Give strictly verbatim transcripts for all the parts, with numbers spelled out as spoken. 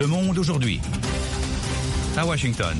Le Monde aujourd'hui, à Washington.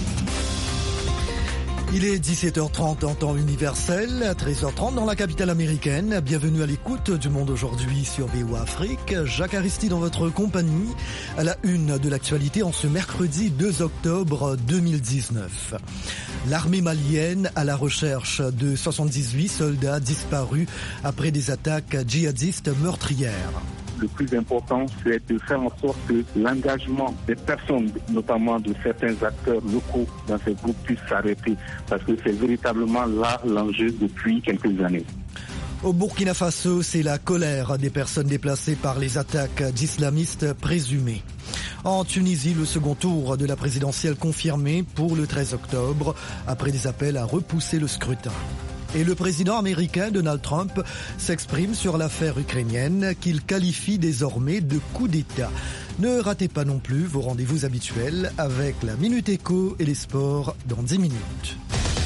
Il est dix-sept heures trente en temps universel, treize heures trente dans la capitale américaine. Bienvenue à l'écoute du Monde aujourd'hui sur V O A Afrique. Jacques Aristide dans votre compagnie à la une de l'actualité en ce mercredi deux octobre deux mille dix-neuf. L'armée malienne à la recherche de soixante-dix-huit soldats disparus après des attaques djihadistes meurtrières. Le plus important, c'est de faire en sorte que l'engagement des personnes, notamment de certains acteurs locaux dans ces groupes, puisse s'arrêter. Parce que c'est véritablement là l'enjeu depuis quelques années. Au Burkina Faso, c'est la colère des personnes déplacées par les attaques d'islamistes présumées. En Tunisie, le second tour de la présidentielle confirmé pour le treize octobre, après des appels à repousser le scrutin. Et le président américain Donald Trump s'exprime sur l'affaire ukrainienne qu'il qualifie désormais de coup d'État. Ne ratez pas non plus vos rendez-vous habituels avec la Minute Éco et les sports dans dix minutes.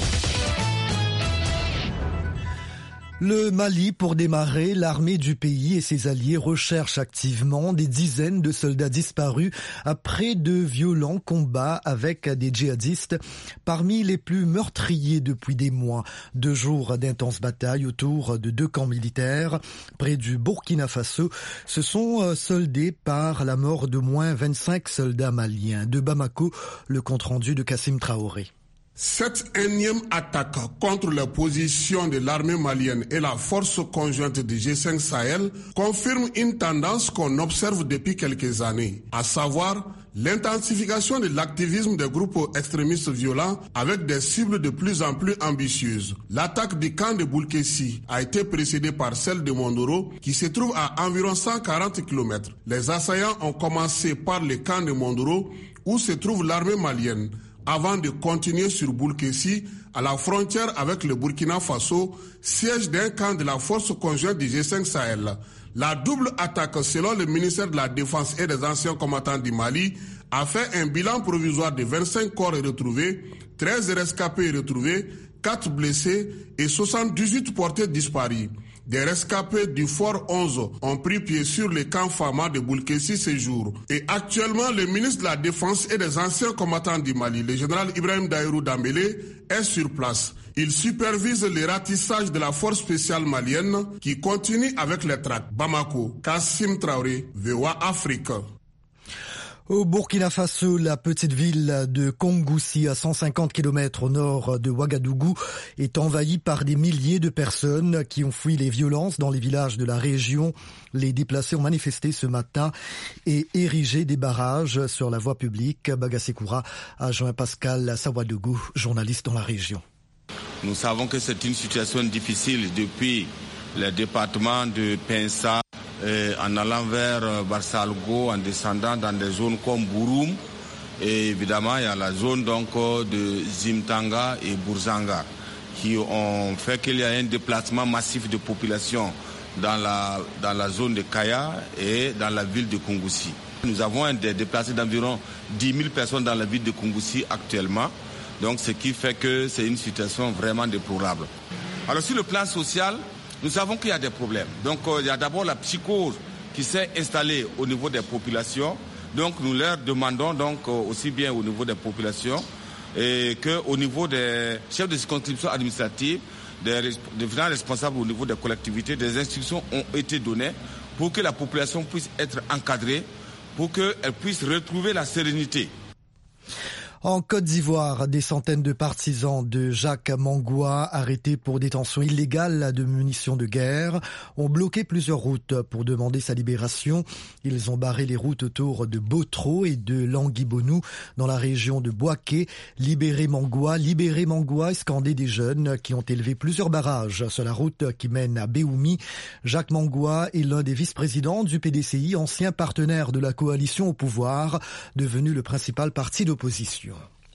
Le Mali, pour démarrer, l'armée du pays et ses alliés recherchent activement des dizaines de soldats disparus après de violents combats avec des djihadistes, parmi les plus meurtriers depuis des mois. Deux jours d'intenses batailles autour de deux camps militaires près du Burkina Faso se sont soldés par la mort d'au moins vingt-cinq soldats maliens. De Bamako, le compte-rendu de Kassim Traoré. Cette énième attaque contre les positions de l'armée malienne et la force conjointe du G cinq Sahel confirme une tendance qu'on observe depuis quelques années, à savoir l'intensification de l'activisme des groupes extrémistes violents avec des cibles de plus en plus ambitieuses. L'attaque du camp de Boulkessi a été précédée par celle de Mondoro qui se trouve à environ cent quarante kilomètres. Les assaillants ont commencé par le camp de Mondoro où se trouve l'armée malienne, avant de continuer sur Boulkessi, à la frontière avec le Burkina Faso, siège d'un camp de la force conjointe du G cinq Sahel. La double attaque, selon le ministère de la Défense et des anciens combattants du Mali, a fait un bilan provisoire de vingt-cinq corps retrouvés, treize rescapés retrouvés, quatre blessés et soixante-dix-huit portés disparus. Des rescapés du Fort onze ont pris pied sur le camp Fama de Boulkessi ces jours. Et actuellement, le ministre de la Défense et des anciens combattants du Mali, le général Ibrahim Daïrou Dambélé, est sur place. Il supervise le ratissage de la force spéciale malienne qui continue avec les traques. Bamako, Kassim Traoré, V O A Afrique. Au Burkina Faso, la petite ville de Kongoussi, à cent cinquante kilomètres au nord de Ouagadougou, est envahie par des milliers de personnes qui ont fui les violences dans les villages de la région. Les déplacés ont manifesté ce matin et érigé des barrages sur la voie publique. Bagasekoura a joint Pascal Sawadougou, journaliste dans la région. Nous savons que c'est une situation difficile depuis le département de Pensa, Euh, en allant vers euh, Barsalgo, en descendant dans des zones comme Bouroum. Et évidemment, il y a la zone donc de Zimtanga et Bourzanga qui ont fait qu'il y a un déplacement massif de population dans la, dans la zone de Kaya et dans la ville de Kongoussi. Nous avons un des déplacés d'environ dix mille personnes dans la ville de Kongoussi actuellement. Donc, ce qui fait que c'est une situation vraiment déplorable. Alors, sur le plan social, nous savons qu'il y a des problèmes. Donc, euh, il y a d'abord la psychose qui s'est installée au niveau des populations. Donc, nous leur demandons donc euh, aussi bien au niveau des populations et qu'au niveau des chefs de circonscription administrative, des, des responsables au niveau des collectivités, des instructions ont été données pour que la population puisse être encadrée, pour qu'elle puisse retrouver la sérénité. En Côte d'Ivoire, des centaines de partisans de Jacques Mangoua, arrêtés pour détention illégale de munitions de guerre, ont bloqué plusieurs routes pour demander sa libération. Ils ont barré les routes autour de Botro et de Languibonou dans la région de Bouaké. Libérez Mangoua, libérez Mangoua, scandé des jeunes qui ont élevé plusieurs barrages sur la route qui mène à Béoumi. Jacques Mangoua est l'un des vice-présidents du P D C I, ancien partenaire de la coalition au pouvoir, devenu le principal parti d'opposition.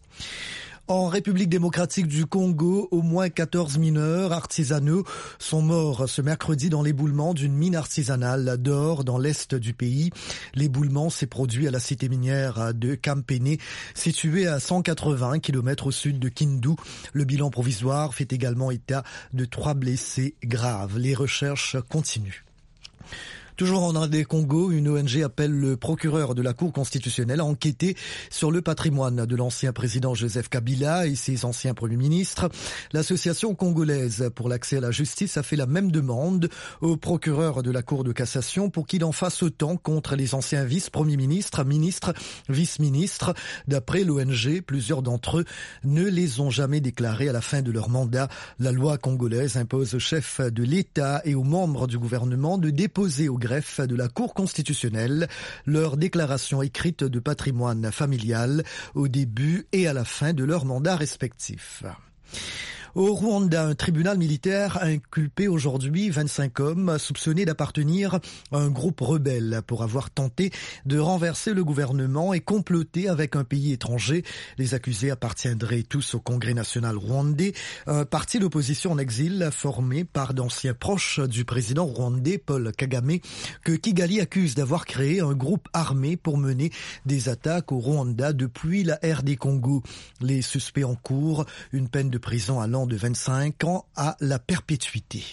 En République démocratique du Congo, au moins quatorze mineurs artisanaux sont morts ce mercredi dans l'éboulement d'une mine artisanale d'or dans l'est du pays. L'éboulement s'est produit à la cité minière de Kampene, située à cent quatre-vingts kilomètres au sud de Kindu. Le bilan provisoire fait également état de trois blessés graves. Les recherches continuent. Toujours en R D Congo, une O N G appelle le procureur de la Cour constitutionnelle à enquêter sur le patrimoine de l'ancien président Joseph Kabila et ses anciens premiers ministres. L'association congolaise pour l'accès à la justice a fait la même demande au procureur de la Cour de cassation pour qu'il en fasse autant contre les anciens vice-premiers ministres, ministres, vice-ministres. D'après l'O N G, plusieurs d'entre eux ne les ont jamais déclarés à la fin de leur mandat. La loi congolaise impose au chef de l'État et aux membres du gouvernement de déposer au greffe de la Cour constitutionnelle leur déclaration écrite de patrimoine familial au début et à la fin de leur mandat respectif. Au Rwanda, un tribunal militaire a inculpé aujourd'hui vingt-cinq hommes soupçonnés d'appartenir à un groupe rebelle pour avoir tenté de renverser le gouvernement et comploter avec un pays étranger. Les accusés appartiendraient tous au Congrès national rwandais, un parti d'opposition en exil formé par d'anciens proches du président rwandais Paul Kagame, que Kigali accuse d'avoir créé un groupe armé pour mener des attaques au Rwanda depuis la R D Congo. Les suspects encourent une peine de prison allant de vingt-cinq ans à la perpétuité.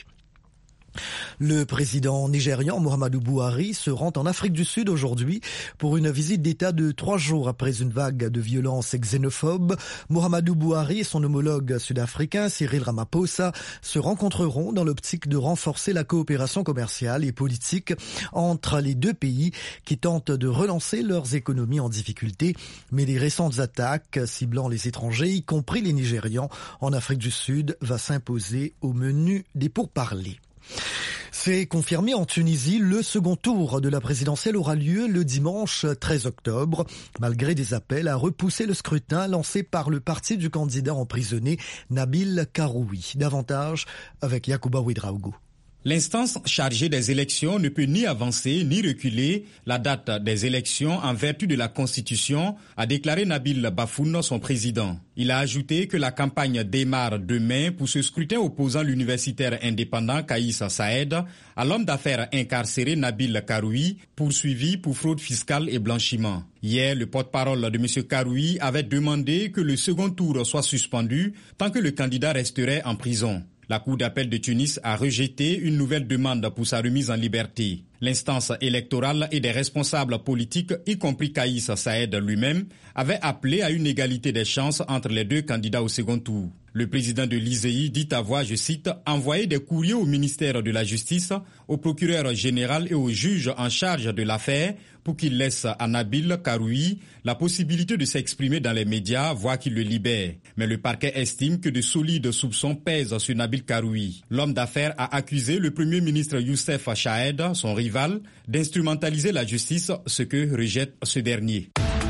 Le président nigérian Muhammadu Buhari se rend en Afrique du Sud aujourd'hui pour une visite d'État de trois jours après une vague de violence xénophobe. Muhammadu Buhari et son homologue sud-africain Cyril Ramaphosa se rencontreront dans l'optique de renforcer la coopération commerciale et politique entre les deux pays qui tentent de relancer leurs économies en difficulté. Mais les récentes attaques ciblant les étrangers, y compris les Nigérians, en Afrique du Sud, va s'imposer au menu des pourparlers. C'est confirmé en Tunisie, le second tour de la présidentielle aura lieu le dimanche treize octobre, malgré des appels à repousser le scrutin lancé par le parti du candidat emprisonné Nabil Karoui. Davantage avec Yacouba Ouedraogo. L'instance chargée des élections ne peut ni avancer ni reculer la date des élections en vertu de la Constitution, a déclaré Nabil Bafoun, son président. Il a ajouté que la campagne démarre demain pour ce scrutin opposant l'universitaire indépendant Kaïs Saïed à l'homme d'affaires incarcéré Nabil Karoui, poursuivi pour fraude fiscale et blanchiment. Hier, le porte-parole de M. Karoui avait demandé que le second tour soit suspendu tant que le candidat resterait en prison. La Cour d'appel de Tunis a rejeté une nouvelle demande pour sa remise en liberté. L'instance électorale et des responsables politiques, y compris Kaïs Saïed lui-même, avaient appelé à une égalité des chances entre les deux candidats au second tour. Le président de l'I S E I dit avoir, je cite, envoyé des courriers au ministère de la Justice, au procureur général et au juge en charge de l'affaire pour qu'il laisse à Nabil Karoui la possibilité de s'exprimer dans les médias, voire qu'il le libère. Mais le parquet estime que de solides soupçons pèsent sur Nabil Karoui. L'homme d'affaires a accusé le premier ministre Youssef Chahed, son rival, d'instrumentaliser la justice, ce que rejette ce dernier.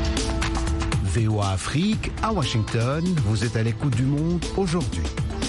V O A Afrique, à Washington, vous êtes à l'écoute du monde aujourd'hui.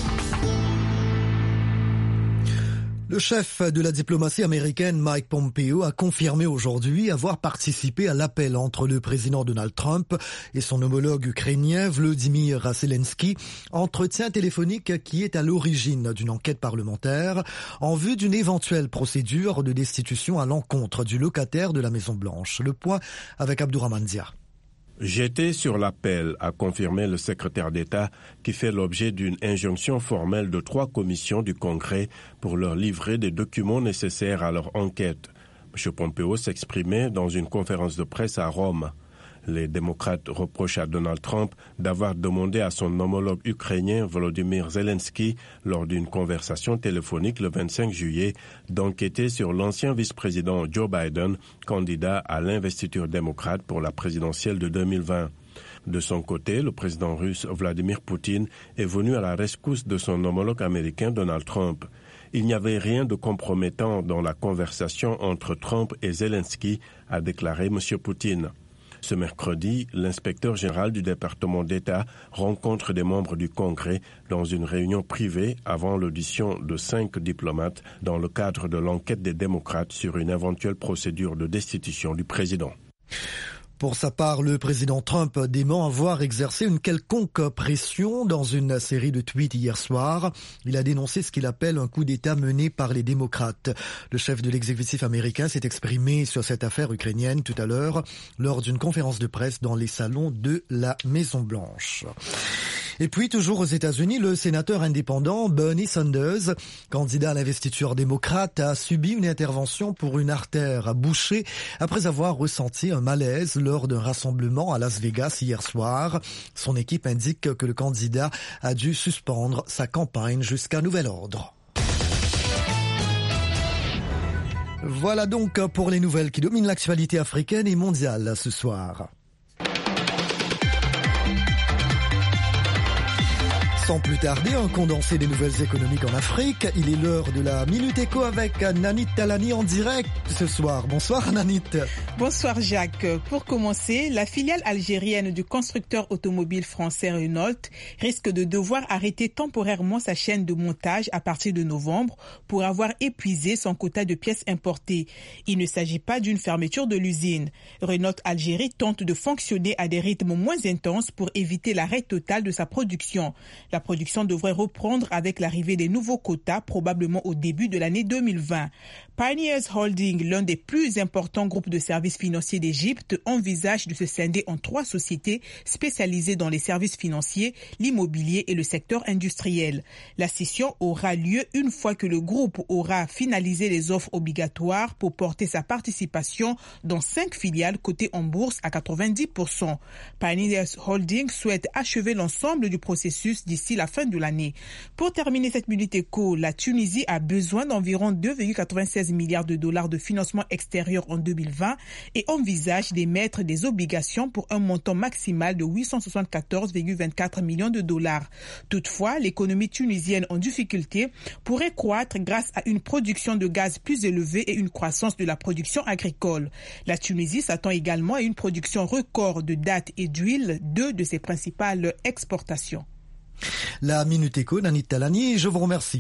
Le chef de la diplomatie américaine Mike Pompeo a confirmé aujourd'hui avoir participé à l'appel entre le président Donald Trump et son homologue ukrainien Volodymyr Zelensky, entretien téléphonique qui est à l'origine d'une enquête parlementaire en vue d'une éventuelle procédure de destitution à l'encontre du locataire de la Maison-Blanche. Le point avec Abdourahmane Dia. J'étais sur l'appel, a confirmé le secrétaire d'État qui fait l'objet d'une injonction formelle de trois commissions du Congrès pour leur livrer des documents nécessaires à leur enquête. M. Pompeo s'exprimait dans une conférence de presse à Rome. Les démocrates reprochent à Donald Trump d'avoir demandé à son homologue ukrainien Volodymyr Zelensky, lors d'une conversation téléphonique le vingt-cinq juillet, d'enquêter sur l'ancien vice-président Joe Biden, candidat à l'investiture démocrate pour la présidentielle de deux mille vingt. De son côté, le président russe Vladimir Poutine est venu à la rescousse de son homologue américain Donald Trump. Il n'y avait rien de compromettant dans la conversation entre Trump et Zelensky, a déclaré M. Poutine. Ce mercredi, l'inspecteur général du département d'État rencontre des membres du Congrès dans une réunion privée avant l'audition de cinq diplomates dans le cadre de l'enquête des démocrates sur une éventuelle procédure de destitution du président. Pour sa part, le président Trump dément avoir exercé une quelconque pression dans une série de tweets hier soir. Il a dénoncé ce qu'il appelle un coup d'État mené par les démocrates. Le chef de l'exécutif américain s'est exprimé sur cette affaire ukrainienne tout à l'heure lors d'une conférence de presse dans les salons de la Maison-Blanche. Et puis, toujours aux États-Unis, le sénateur indépendant Bernie Sanders, candidat à l'investiture démocrate, a subi une intervention pour une artère bouchée après avoir ressenti un malaise lors d'un rassemblement à Las Vegas hier soir. Son équipe indique que le candidat a dû suspendre sa campagne jusqu'à nouvel ordre. Voilà donc pour les nouvelles qui dominent l'actualité africaine et mondiale ce soir. Sans plus tarder, un condensé des nouvelles économiques en Afrique. Il est l'heure de la Minute Éco avec Nanit Talani en direct ce soir. Bonsoir Nanit. Bonsoir Jacques. Pour commencer, la filiale algérienne du constructeur automobile français Renault risque de devoir arrêter temporairement sa chaîne de montage à partir de novembre pour avoir épuisé son quota de pièces importées. Il ne s'agit pas d'une fermeture de l'usine. Renault Algérie tente de fonctionner à des rythmes moins intenses pour éviter l'arrêt total de sa production. La production devrait reprendre avec l'arrivée des nouveaux quotas, probablement au début de l'année deux mille vingt. Pioneers Holding, l'un des plus importants groupes de services financiers d'Égypte, envisage de se scinder en trois sociétés spécialisées dans les services financiers, l'immobilier et le secteur industriel. La scission aura lieu une fois que le groupe aura finalisé les offres obligatoires pour porter sa participation dans cinq filiales cotées en bourse à quatre-vingt-dix pour cent. Pioneers Holding souhaite achever l'ensemble du processus d'ici la fin de l'année. Pour terminer cette minute éco, la Tunisie a besoin d'environ deux virgule quatre-vingt-seize milliards de dollars de financement extérieur en deux mille vingt et envisage d'émettre des obligations pour un montant maximal de huit cent soixante-quatorze virgule vingt-quatre millions de dollars. Toutefois, l'économie tunisienne en difficulté pourrait croître grâce à une production de gaz plus élevée et une croissance de la production agricole. La Tunisie s'attend également à une production record de dattes et d'huile, deux de ses principales exportations. La Minute Éco, Nanit Talani, je vous remercie.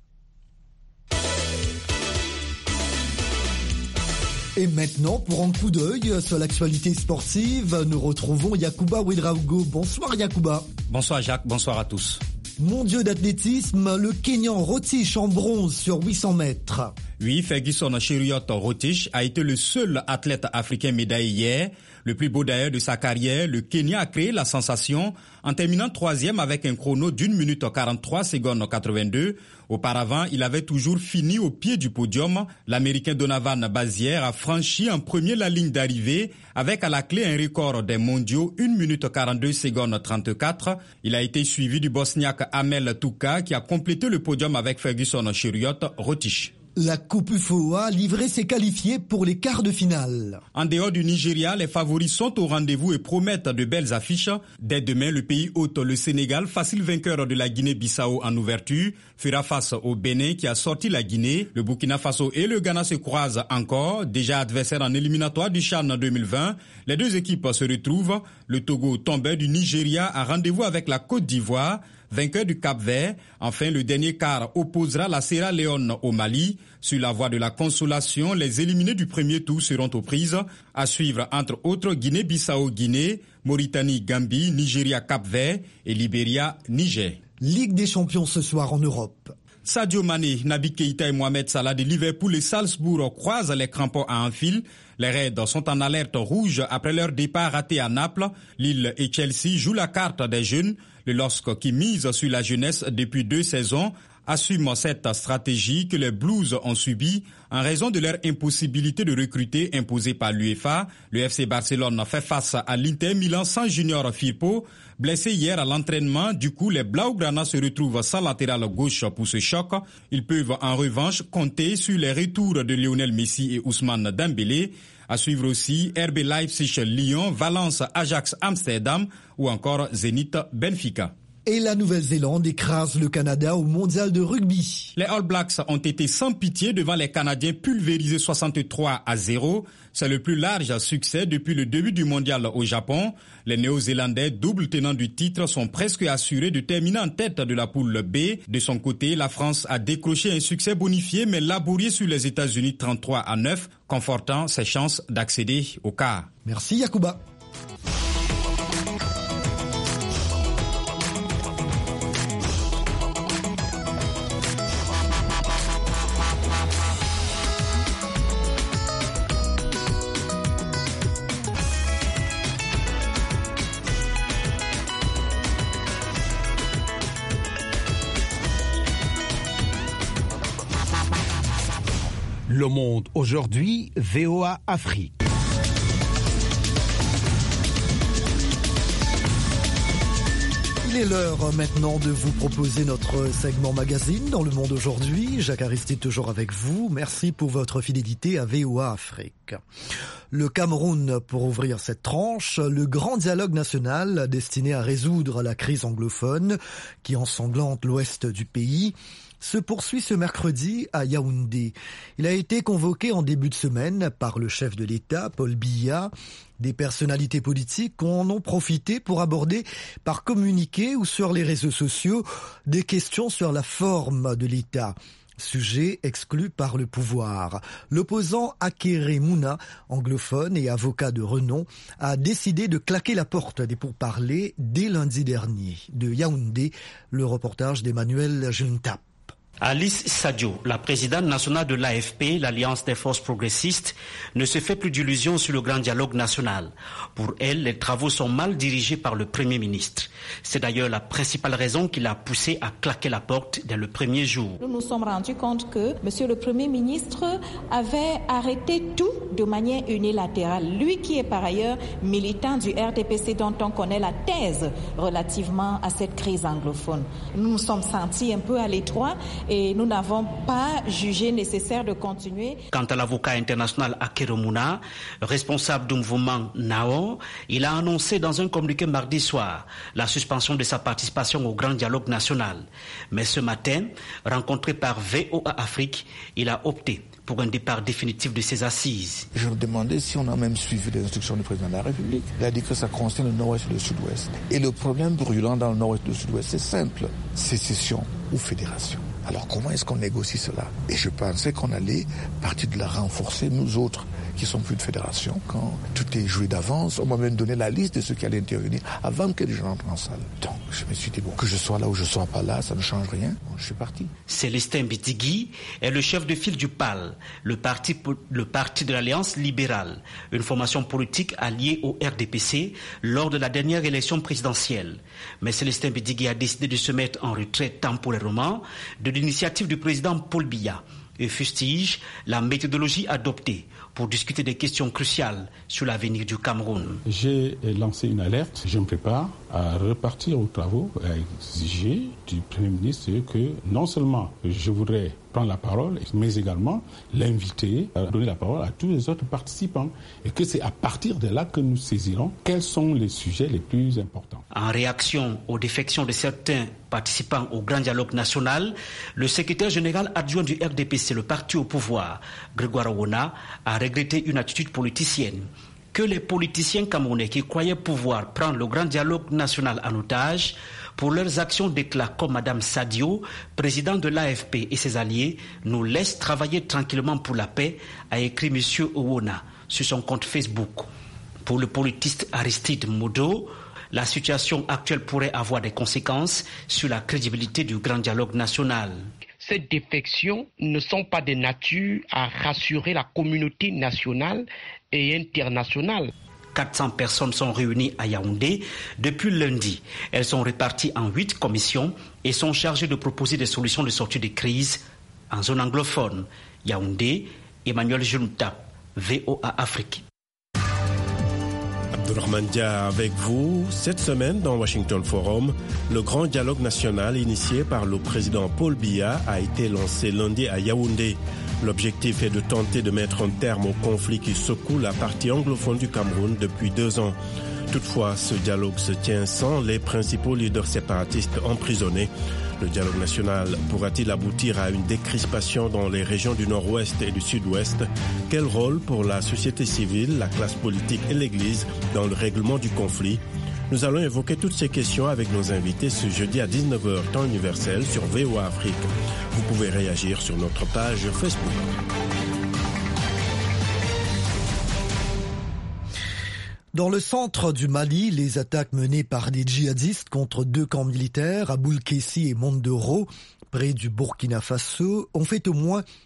Et maintenant, pour un coup d'œil sur l'actualité sportive, nous retrouvons Yacouba Ouedraogo. Bonsoir Yacouba. Bonsoir Jacques, bonsoir à tous. Mondiaux d'athlétisme, le Kenyan Rotich en bronze sur huit cents mètres. Oui, Ferguson Cheruiyot Rotich a été le seul athlète africain médaillé hier. Le plus beau d'ailleurs de sa carrière, le Kenya a créé la sensation en terminant troisième avec un chrono d'une minute quarante-trois secondes quatre-vingt-deux. Auparavant, il avait toujours fini au pied du podium. L'Américain Donovan Bazière a franchi en premier la ligne d'arrivée avec à la clé un record des mondiaux, une minute quarante-deux secondes trente-quatre. Il a été suivi du Bosniaque Amel Touka qui a complété le podium avec Ferguson Cheruiyot Rotich. La Coupe U F O A livrée s'est qualifiée pour les quarts de finale. En dehors du Nigeria, les favoris sont au rendez-vous et promettent de belles affiches. Dès demain, le pays hôte, le Sénégal, facile vainqueur de la Guinée-Bissau en ouverture, fera face au Bénin qui a sorti la Guinée. Le Burkina Faso et le Ghana se croisent encore, déjà adversaires en éliminatoire du CHAN deux mille vingt. Les deux équipes se retrouvent. Le Togo, tombeur du Nigeria, a rendez-vous avec la Côte d'Ivoire, vainqueur du Cap-Vert. Enfin, le dernier quart opposera la Sierra Leone au Mali. Sur la voie de la consolation, les éliminés du premier tour seront aux prises. À suivre, entre autres, Guinée-Bissau-Guinée, Mauritanie-Gambie, Nigeria-Cap-Vert et Libéria-Niger. Ligue des champions ce soir en Europe. Sadio Mané, Naby Keïta et Mohamed Salah de Liverpool et Salzbourg croisent les crampons à Anfield. Les Reds sont en alerte rouge après leur départ raté à Naples. Lille et Chelsea jouent la carte des jeunes. Le L O S C qui mise sur la jeunesse depuis deux saisons assume cette stratégie que les Blues ont subie en raison de leur impossibilité de recruter imposée par l'UEFA. Le F C Barcelone fait face à l'Inter Milan sans Junior Firpo. Blessé hier à l'entraînement, du coup les Blaugrana se retrouvent sans latéral gauche pour ce choc. Ils peuvent en revanche compter sur les retours de Lionel Messi et Ousmane Dembélé. À suivre aussi R B Leipzig, Lyon, Valence, Ajax, Amsterdam ou encore Zénith, Benfica. Et la Nouvelle-Zélande écrase le Canada au mondial de rugby. Les All Blacks ont été sans pitié devant les Canadiens pulvérisés soixante-trois à zéro. C'est le plus large succès depuis le début du mondial au Japon. Les Néo-Zélandais, double tenants du titre, sont presque assurés de terminer en tête de la poule B. De son côté, la France a décroché un succès bonifié mais laborieux sur les États-Unis trente-trois à neuf, confortant ses chances d'accéder au quart. Merci Yacouba. Le Monde aujourd'hui, V O A Afrique. Il est l'heure maintenant de vous proposer notre segment magazine dans Le Monde aujourd'hui. Jacques Aristide toujours avec vous. Merci pour votre fidélité à V O A Afrique. Le Cameroun pour ouvrir cette tranche, le grand dialogue national destiné à résoudre la crise anglophone qui ensanglante l'ouest du pays se poursuit ce mercredi à Yaoundé. Il a été convoqué en début de semaine par le chef de l'État, Paul Biya. Des personnalités politiques en ont profité pour aborder par communiqué ou sur les réseaux sociaux des questions sur la forme de l'État. Sujet exclu par le pouvoir. L'opposant Akere Mouna, anglophone et avocat de renom, a décidé de claquer la porte des pourparlers dès lundi dernier. De Yaoundé, le reportage d'Emmanuel Juntap. Alice Sadio, la présidente nationale de l'A F P, l'Alliance des forces progressistes, ne se fait plus d'illusions sur le grand dialogue national. Pour elle, les travaux sont mal dirigés par le Premier ministre. C'est d'ailleurs la principale raison qui l'a poussé à claquer la porte dès le premier jour. Nous nous sommes rendus compte que Monsieur le Premier ministre avait arrêté tout de manière unilatérale. Lui qui est par ailleurs militant du R D P C dont on connaît la thèse relativement à cette crise anglophone. Nous nous sommes sentis un peu à l'étroit et nous n'avons pas jugé nécessaire de continuer. Quant à l'avocat international Akere Mouna, responsable du mouvement N A O, il a annoncé dans un communiqué mardi soir la suspension de sa participation au grand dialogue national. Mais ce matin, rencontré par V O A Afrique, il a opté pour un départ définitif de ses assises. Je me demandais si on a même suivi les instructions du président de la République. Il a dit que ça concerne le nord-ouest et le sud-ouest. Et le problème brûlant dans le nord-ouest et le sud-ouest, c'est simple, sécession ou fédération. Alors comment est-ce qu'on négocie cela? Et je pensais qu'on allait partir de la renforcer, nous autres, qui sont plus de fédération. Quand tout est joué d'avance, on m'a même donné la liste de ceux qui allaient intervenir avant que les gens entrent en salle. Donc je me suis dit, bon, que je sois là ou je sois pas là, ça ne change rien. Bon, je suis parti. Célestin Bitigui est le chef de file du P A L, le parti, le parti de l'Alliance libérale, une formation politique alliée au R D P C lors de la dernière élection présidentielle. Mais Célestin Bitigui a décidé de se mettre en retrait temporairement de l'initiative du président Paul Biya et fustige la méthodologie adoptée pour discuter des questions cruciales sur l'avenir du Cameroun. J'ai lancé une alerte. Je me prépare à repartir aux travaux, à exiger du Premier ministre que non seulement je voudrais prendre la parole, mais également l'inviter à donner la parole à tous les autres participants. Et que c'est à partir de là que nous saisirons quels sont les sujets les plus importants. En réaction aux défections de certains participants au grand dialogue national, le secrétaire général adjoint du R D P C, le parti au pouvoir, Grégoire Awona, a regretté une attitude politicienne. Que les politiciens camerounais qui croyaient pouvoir prendre le grand dialogue national en otage pour leurs actions déclarent comme Madame Sadio, président de l'A F P et ses alliés, nous laissent travailler tranquillement pour la paix, a écrit M. Owona sur son compte Facebook. Pour le politiste Aristide Modo, la situation actuelle pourrait avoir des conséquences sur la crédibilité du grand dialogue national. Ces défections ne sont pas de nature à rassurer la communauté nationale et internationale. quatre cents personnes sont réunies à Yaoundé depuis lundi. Elles sont réparties en huit commissions et sont chargées de proposer des solutions de sortie de crise en zone anglophone. Yaoundé, Emmanuel Juntap, V O A Afrique. Abdourahmane Dia avec vous. Cette semaine, dans Washington Forum, le grand dialogue national initié par le président Paul Biya a été lancé lundi à Yaoundé. L'objectif est de tenter de mettre un terme au conflit qui secoue la partie anglophone du Cameroun depuis deux ans. Toutefois, ce dialogue se tient sans les principaux leaders séparatistes emprisonnés. Le dialogue national pourra-t-il aboutir à une décrispation dans les régions du nord-ouest et du sud-ouest? Quel rôle pour la société civile, la classe politique et l'Église dans le règlement du conflit? Nous allons évoquer toutes ces questions avec nos invités ce jeudi à dix-neuf heures temps universel sur V O A Afrique. Vous pouvez réagir sur notre page Facebook. Dans le centre du Mali, les attaques menées par des djihadistes contre deux camps militaires, à Boulkessi et Mondoro, près du Burkina Faso, ont fait au moins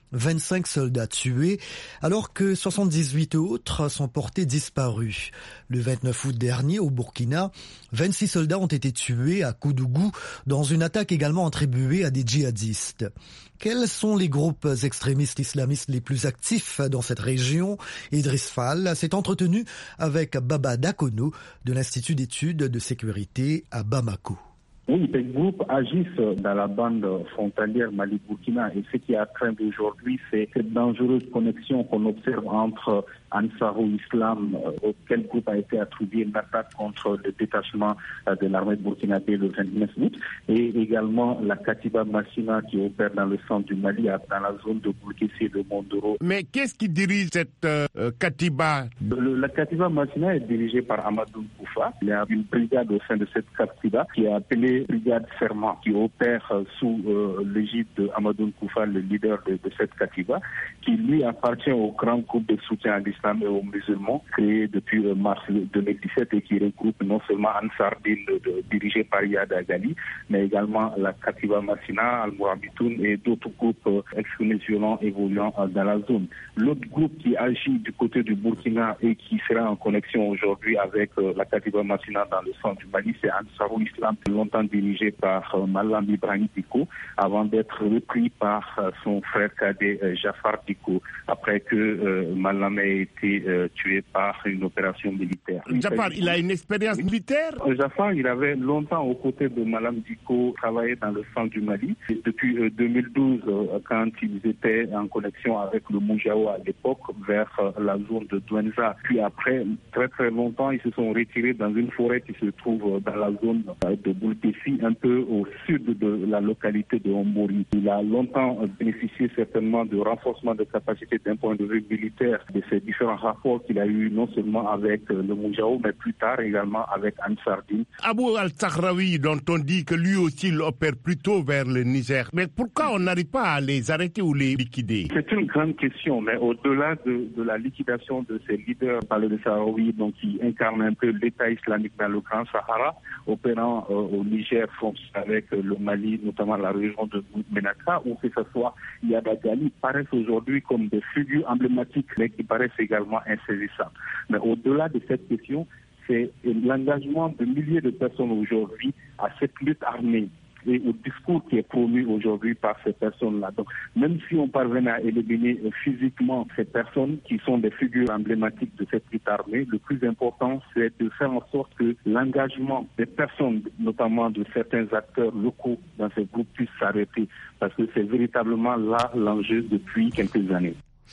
vingt-cinq soldats tués, alors que soixante-dix-huit autres sont portés disparus. Le vingt-neuf août dernier, au Burkina, vingt-six soldats ont été tués à Koudougou dans une attaque également attribuée à des djihadistes. Quels sont les groupes extrémistes islamistes les plus actifs dans cette région? Idriss Fall s'est entretenu avec Baba Dakono de l'Institut d'études de sécurité à Bamako. Oui, ces groupes agissent dans la bande frontalière Mali-Burkina et ce qui a craint aujourd'hui, c'est cette dangereuse connexion qu'on observe entre Ansarou Islam, auquel groupe a été attribué une attaque contre le détachement de l'armée burkinabé le vingt-neuf août, et également la Katiba Massina qui opère dans le centre du Mali, dans la zone de Boulkessi et de Mondoro. Mais qu'est-ce qui dirige cette euh, Katiba? le, La Katiba Massina est dirigée par Amadou Koufa. Il y a une brigade au sein de cette Katiba qui est appelée Brigade Serment, qui opère sous euh, l'égide de Amadou Koufa, le leader de, de cette Katiba, qui lui appartient au grand groupe de soutien à l'islam et aux musulmans, créé depuis euh, mars deux mille dix-sept et qui regroupe non seulement Ansar Din, dirigé par Yada Gali, mais également la Katiba Massina, Al-Mourabitoun et d'autres groupes euh, extrémistes violents évoluant euh, dans la zone. L'autre groupe qui agit du côté du Burkina et qui sera en connexion aujourd'hui avec euh, la Katiba Massina dans le centre du Mali, c'est Ansarou Islam, longtemps dirigé par euh, Malam Ibrahim Diko, avant d'être repris par euh, son frère cadet euh, Jafar Diko, après que euh, Malam ait été euh, tué par une opération militaire. Jafar, il a une expérience militaire? euh, Jafar, il avait longtemps aux côtés de Malam Diko travaillé dans le centre du Mali. Et depuis euh, deux mille douze, euh, quand ils étaient en connexion avec le Moujao à l'époque, vers euh, la zone de Douenza. Puis après, très très longtemps, ils se sont retirés dans une forêt qui se trouve dans la zone euh, de Boulkessi, un peu au sud de la localité de Ombori. Il a longtemps bénéficié certainement de renforcement de capacité d'un point de vue militaire de ces différents rapports qu'il a eu non seulement avec le Moujao, mais plus tard également avec Ansar Din. Abou Al-Sahraoui, dont on dit que lui aussi il opère plutôt vers le Niger, mais pourquoi on n'arrive pas à les arrêter ou les liquider? C'est une grande question, mais au-delà de, de la liquidation de ces leaders par le Sahraoui, donc qui incarnent un peu l'État islamique dans le Grand Sahara, opérant euh, au Niger, avec le Mali, notamment la région de Ménaka, ou que ce soit Yada Gali, paraissent aujourd'hui comme des figures emblématiques, mais qui paraissent également insaisissables. Mais au-delà de cette question, c'est l'engagement de milliers de personnes aujourd'hui à cette lutte armée et au discours qui est promu aujourd'hui par ces personnes-là. Donc, même si on parvenait à éliminer physiquement ces personnes qui sont des figures emblématiques de cette lutte armée, le plus important, c'est de faire en sorte que l'engagement des personnes, notamment de certains acteurs locaux dans ces groupes, puisse s'arrêter, parce que c'est véritablement là l'enjeu depuis quelques années.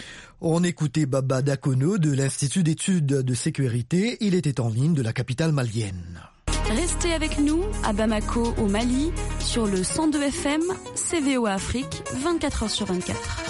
On écoutait Baba Dakono de l'Institut d'études de sécurité. Il était en ligne de la capitale malienne. Restez avec nous à Bamako au Mali sur le cent deux F M C V O Afrique vingt-quatre heures sur vingt-quatre.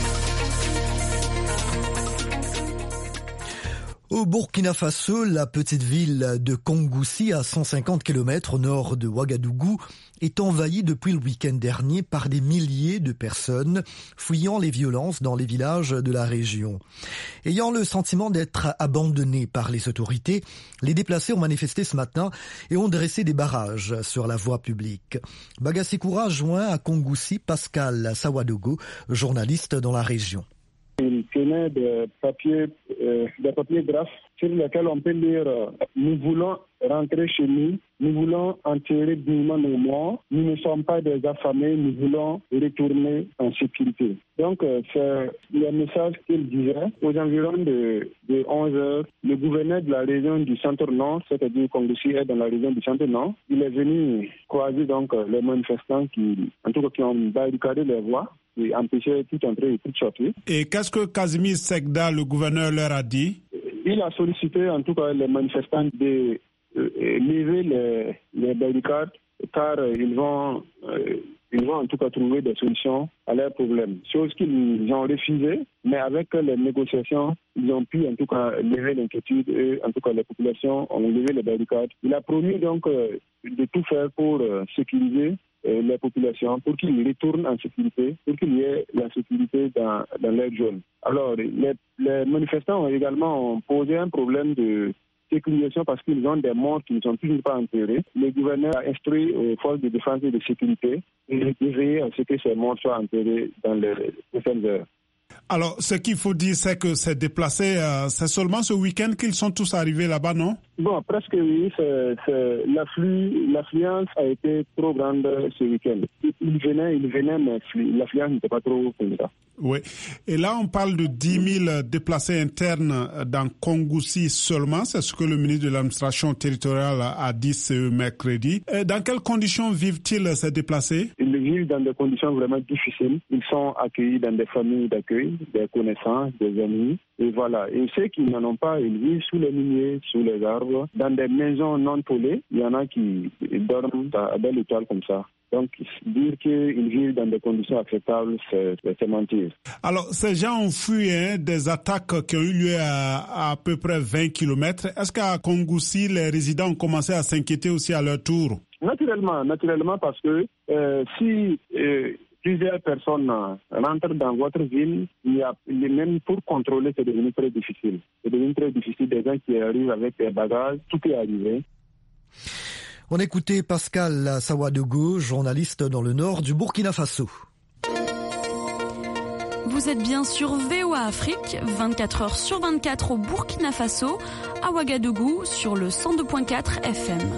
Au Burkina Faso, la petite ville de Kongoussi, à cent cinquante kilomètres au nord de Ouagadougou, est envahie depuis le week-end dernier par des milliers de personnes fuyant les violences dans les villages de la région. Ayant le sentiment d'être abandonnés par les autorités, les déplacés ont manifesté ce matin et ont dressé des barrages sur la voie publique. Bagasikoura joint à Kongoussi Pascal Sawadogo, journaliste dans la région. Il tenait des papiers, euh, des papiers graphes sur lesquels on peut lire euh, « Nous voulons rentrer chez nous, nous voulons enterrer dignement nos morts, nous ne sommes pas des affamés, nous voulons retourner en sécurité ». Donc, euh, c'est le message qu'il disait. Aux environs de, de onze heures, le gouverneur de la région du centre-nord, c'est-à-dire Kongoussi est dans la région du centre-nord, il est venu croiser donc les manifestants qui, en tout cas, qui ont barricadé les voies et empêcher toute entrée et toute sortie. Et qu'est-ce que Kazmi Sekda, le gouverneur, leur a dit? Il a sollicité en tout cas les manifestants de euh, lever les, les barricades car euh, ils vont euh, ils vont en tout cas trouver des solutions à leurs problèmes. Chose qu'ils ont refusé, mais avec les négociations, ils ont pu en tout cas lever l'inquiétude et en tout cas les populations ont levé les barricades. Il a promis donc euh, de tout faire pour euh, sécuriser euh, les populations, pour qu'ils retournent en sécurité, pour qu'il y ait la sécurité dans, dans leur zone. Alors, les, les manifestants ont également posé un problème de sécurisation parce qu'ils ont des morts qui ne sont toujours pas enterrés. Le gouverneur a instruit aux forces de défense et de sécurité de veiller à ce que ces morts soient enterrés dans les prochaines heures. Alors, ce qu'il faut dire, c'est que c'est déplacé, euh, c'est seulement ce week-end qu'ils sont tous arrivés là-bas, non? Bon, presque oui. C'est, c'est, l'afflux, l'affluence a été trop grande ce week-end. Ils venaient, ils venaient, mais l'affluence n'était pas trop comme ça. Oui. Et là, on parle de dix mille déplacés internes dans Kongoussi seulement. C'est ce que le ministre de l'administration territoriale a dit ce mercredi. Et dans quelles conditions vivent-ils ces déplacés? Ils vivent dans des conditions vraiment difficiles. Ils sont accueillis dans des familles d'accueil, des connaissances, des amis. Et voilà. Et ceux qui n'en ont pas, ils vivent sous les lignées, sous les arbres, dans des maisons non tollées. Il y en a qui dorment à belle étoile comme ça. Donc, dire qu'ils vivent dans des conditions acceptables, c'est, c'est mentir. Alors, ces gens ont fui hein, des attaques qui ont eu lieu à à peu près vingt kilomètres. Est-ce qu'à Kongoussi, les résidents ont commencé à s'inquiéter aussi à leur tour? Naturellement, naturellement parce que euh, si euh, plusieurs personnes rentrent dans votre ville, il y a, même pour contrôler, c'est devenu très difficile. C'est devenu très difficile. Des gens qui arrivent avec des bagages, tout est arrivé. On écoutait Pascal Sawadogo, journaliste dans le nord du Burkina Faso. Vous êtes bien sur V O A Afrique, vingt-quatre heures sur vingt-quatre au Burkina Faso, à Ouagadougou sur le cent deux virgule quatre F M.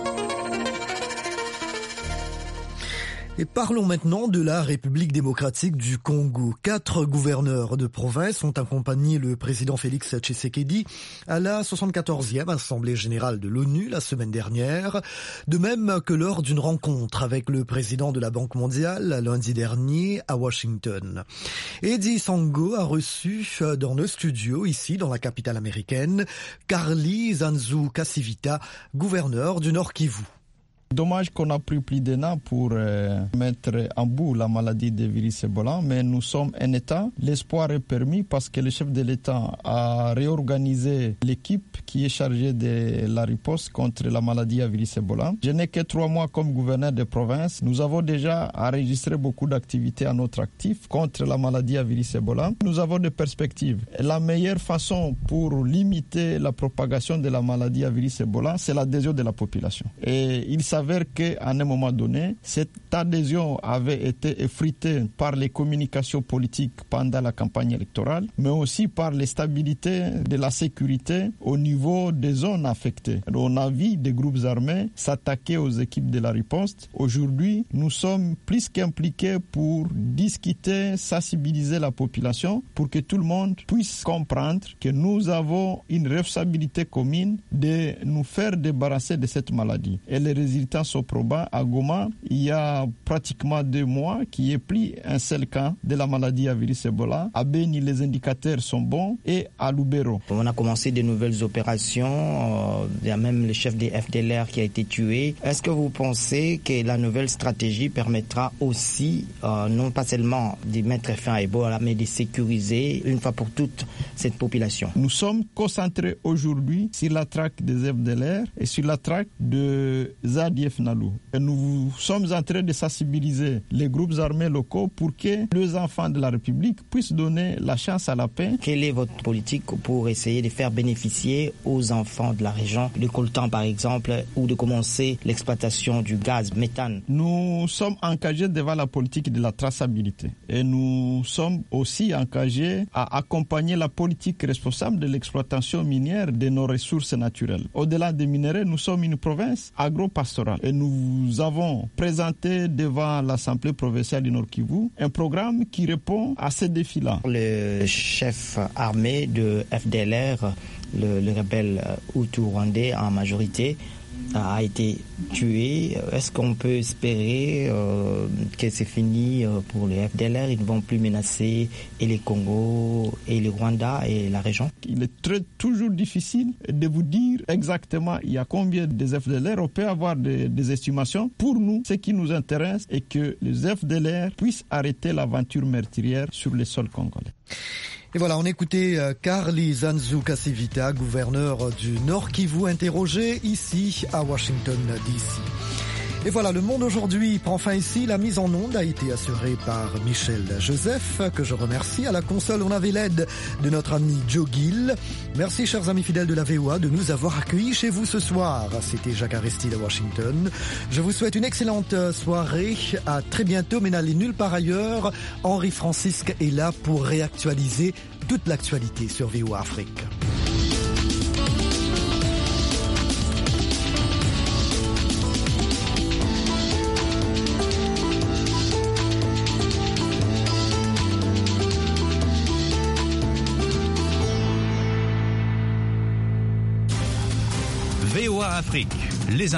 Et parlons maintenant de la République démocratique du Congo. Quatre gouverneurs de province ont accompagné le président Félix Tshisekedi à la soixante-quatorzième Assemblée générale de l'ONU la semaine dernière, de même que lors d'une rencontre avec le président de la Banque mondiale lundi dernier à Washington. Eddie Sango a reçu dans nos studios, ici dans la capitale américaine, Carly Zanzu Kasivita, gouverneur du Nord Kivu. Dommage qu'on a pris plus d'un an pour euh, mettre en bout la maladie de virus Ebola, mais nous sommes un État. L'espoir est permis parce que le chef de l'État a réorganisé l'équipe qui est chargée de la riposte contre la maladie à virus Ebola. Je n'ai que trois mois comme gouverneur de province. Nous avons déjà enregistré beaucoup d'activités à notre actif contre la maladie à virus Ebola. Nous avons des perspectives. La meilleure façon pour limiter la propagation de la maladie à virus Ebola, c'est l'adhésion de la population. Et il s'avère qu'à un moment donné, cette adhésion avait été effritée par les communications politiques pendant la campagne électorale, mais aussi par l'instabilité de la sécurité au niveau des zones affectées. On a vu des groupes armés s'attaquer aux équipes de la riposte. Aujourd'hui, nous sommes plus qu'impliqués pour discuter, sensibiliser la population pour que tout le monde puisse comprendre que nous avons une responsabilité commune de nous faire débarrasser de cette maladie. Et les résultats sont probants. À Goma, il y a pratiquement deux mois qu'il n'y ait plus un seul cas de la maladie à virus Ebola. À Beni, les indicateurs sont bons et à Lubero. On a commencé de nouvelles opérations. Euh, il y a même le chef des F D L R qui a été tué. Est-ce que vous pensez que la nouvelle stratégie permettra aussi, euh, non pas seulement de mettre fin à Ebola, mais de sécuriser une fois pour toutes cette population? Nous sommes concentrés aujourd'hui sur la traque des F D L R et sur la traque de Zadi F Nalou. Et nous sommes en train de sensibiliser les groupes armés locaux pour que les enfants de la République puissent donner la chance à la paix. Quelle est votre politique pour essayer de faire bénéficier aux enfants de la région de coltan par exemple, ou de commencer l'exploitation du gaz méthane? Nous sommes engagés devant la politique de la traçabilité et nous sommes aussi engagés à accompagner la politique responsable de l'exploitation minière de nos ressources naturelles. Au-delà des minéraux, nous sommes une province agro-pastorale. Et nous avons présenté devant l'Assemblée provinciale du Nord Kivu un programme qui répond à ces défis-là. Le chef armé de F D L R, le, le rebelle Hutu-Rwandais en majorité, a été tué. Est-ce qu'on peut espérer euh, que c'est fini pour les F D L R? Ils ne vont plus menacer et les Congo et le Rwanda et la région? Il est très, toujours difficile de vous dire exactement il y a combien de F D L R. On peut avoir des, des estimations. Pour nous, ce qui nous intéresse est que les F D L R puissent arrêter l'aventure meurtrière sur les sols congolais. Et voilà, on écoutait Carly Zanzu Kasivita, gouverneur du Nord Kivu, interrogé ici à Washington D C. Et voilà, le monde aujourd'hui prend fin ici. La mise en onde a été assurée par Michel Joseph, que je remercie. À la console, on avait l'aide de notre ami Joe Gill. Merci, chers amis fidèles de la V O A, de nous avoir accueillis chez vous ce soir. C'était Jacques Aristide à Washington. Je vous souhaite une excellente soirée. À très bientôt, mais n'allez nulle part ailleurs. Henri Francisque est là pour réactualiser toute l'actualité sur V O A Afrique. V O A Afrique, les